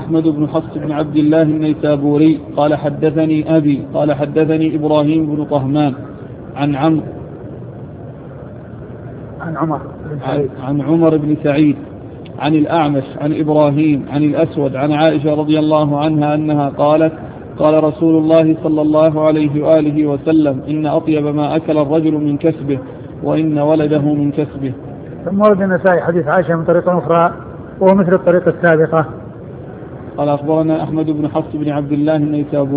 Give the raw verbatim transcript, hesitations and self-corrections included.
أحمد بن حفص بن عبد الله النيسابوري قال حدثني أبي قال حدثني إبراهيم بن طهمان عن عمرو عن عمر بن سعيد عن عمر بن سعيد عن الأعمش عن إبراهيم عن الأسود عن عائشة رضي الله عنها أنها قالت قال رسول الله صلى الله عليه وآله وسلم إن أطيب ما أكل الرجل من كسبه وإن ولده من كسبه. ثم ورد النسائي حديث عائشة من طريق أخرى وهو مثل الطريقة السابقة. قال أخبرنا أحمد بن حفص بن عبد الله النيسابوري